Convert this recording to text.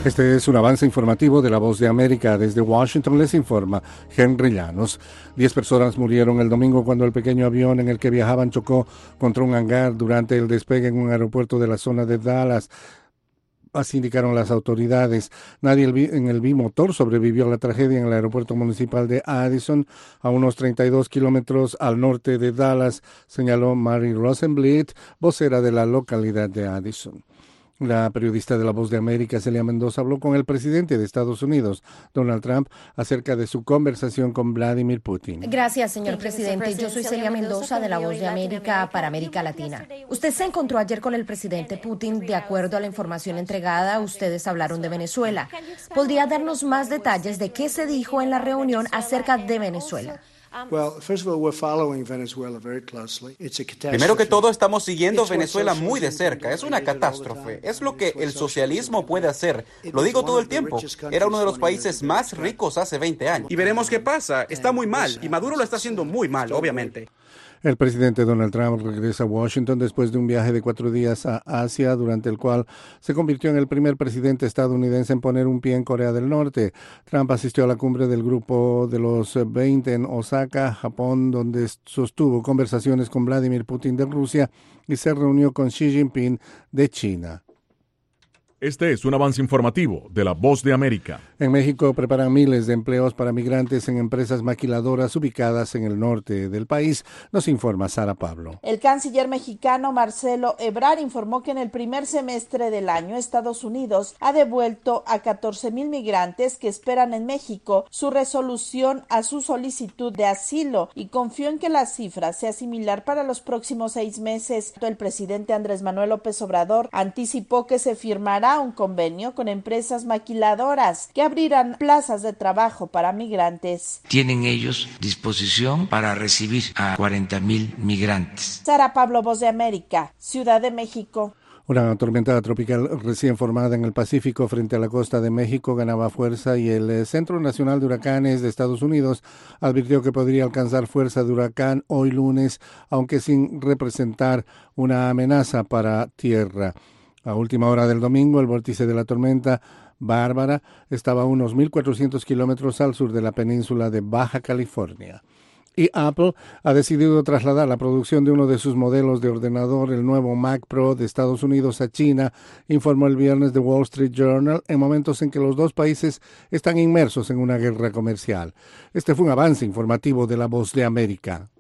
Este es un avance informativo de La Voz de América. Desde Washington les informa Henry Llanos. 10 personas murieron el domingo cuando el pequeño avión en el que viajaban chocó contra un hangar durante el despegue en un aeropuerto de la zona de Dallas. Así indicaron las autoridades. Nadie en el bimotor sobrevivió a la tragedia en el aeropuerto municipal de Addison, a unos 32 kilómetros al norte de Dallas, señaló Mary Rosenblit, vocera de la localidad de Addison. La periodista de La Voz de América, Celia Mendoza, habló con el presidente de Estados Unidos, Donald Trump, acerca de su conversación con Vladimir Putin. Gracias, señor presidente. Yo soy Celia Mendoza de La Voz de América para América Latina. Usted se encontró ayer con el presidente Putin. De acuerdo a la información entregada, ustedes hablaron de Venezuela. ¿Podría darnos más detalles de qué se dijo en la reunión acerca de Venezuela? Primero que todo, estamos siguiendo Venezuela muy de cerca. Es una catástrofe. Es lo que el socialismo puede hacer. Lo digo todo el tiempo. Era uno de los países más ricos hace 20 años. Y veremos qué pasa. Está muy mal. Y Maduro lo está haciendo muy mal, obviamente. El presidente Donald Trump regresa a Washington después de un viaje de 4 días a Asia, durante el cual se convirtió en el primer presidente estadounidense en poner un pie en Corea del Norte. Trump asistió a la cumbre del Grupo de los 20 en Osaka, Japón, donde sostuvo conversaciones con Vladimir Putin de Rusia y se reunió con Xi Jinping de China. Este es un avance informativo de La Voz de América. En México preparan miles de empleos para migrantes en empresas maquiladoras ubicadas en el norte del país, nos informa Sara Pablo. El canciller mexicano Marcelo Ebrard informó que en el primer semestre del año Estados Unidos ha devuelto a 14,000 migrantes que esperan en México su resolución a su solicitud de asilo y confió en que la cifra sea similar para los próximos 6 meses. El presidente Andrés Manuel López Obrador anticipó que se firmará un convenio con empresas maquiladoras que abrirán plazas de trabajo para migrantes. Tienen ellos disposición para recibir a 40,000 migrantes. Sara Pablo, Voz de América, Ciudad de México. Una tormenta tropical recién formada en el Pacífico frente a la costa de México ganaba fuerza y el Centro Nacional de Huracanes de Estados Unidos advirtió que podría alcanzar fuerza de huracán hoy lunes, aunque sin representar una amenaza para tierra. A última hora del domingo, el vórtice de la tormenta Bárbara estaba a unos 1,400 kilómetros al sur de la península de Baja California. Y Apple ha decidido trasladar la producción de uno de sus modelos de ordenador, el nuevo Mac Pro de Estados Unidos, a China, informó el viernes The Wall Street Journal, en momentos en que los dos países están inmersos en una guerra comercial. Este fue un avance informativo de La Voz de América.